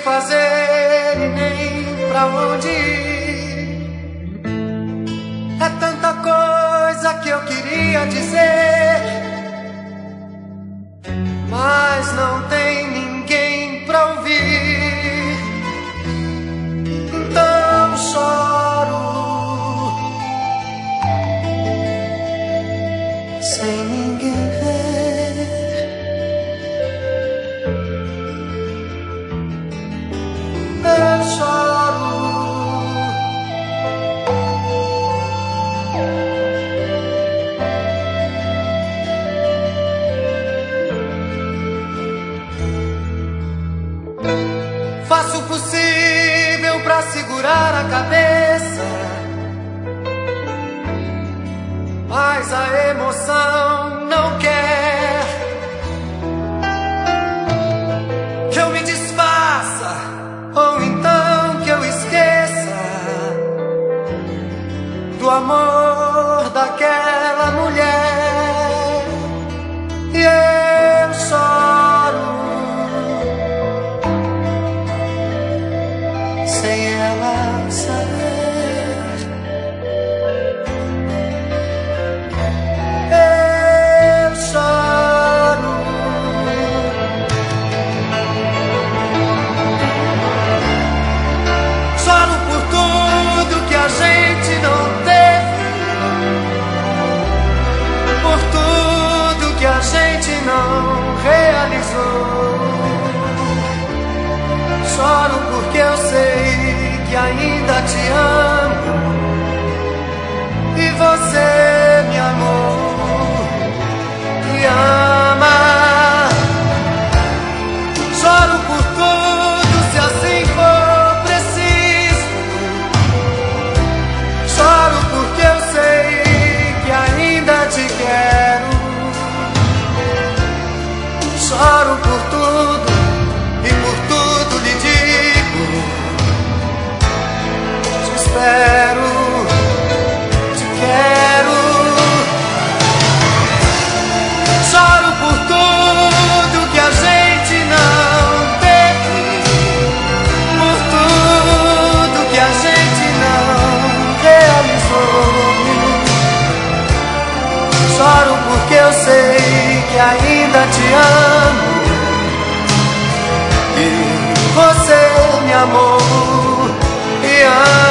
fazer e nem pra onde ir. É tanta coisa que eu queria dizer, mas não tem ninguém pra ouvir. Então choro sem ninguém ver. Eu choro faço o possível pra segurar a cabeça, mas a emoção não quer que eu me desfaça, ou então que eu esqueça do amor daquela mulher. E eu choro sem ela saber. Eu choro por tudo que a gente não teve, por tudo que a gente não realizou. Choro porque eu sei que ainda te amo e você me amou e ama. Choro por tudo, se assim for preciso. Choro porque eu sei que ainda te quero. Choro por tudo e por tudo lhe digo: te espero, te quero. Choro por tudo que a gente não teve, por tudo que a gente não realizou. Choro porque eu sei que ainda te amo e você me amou e ama.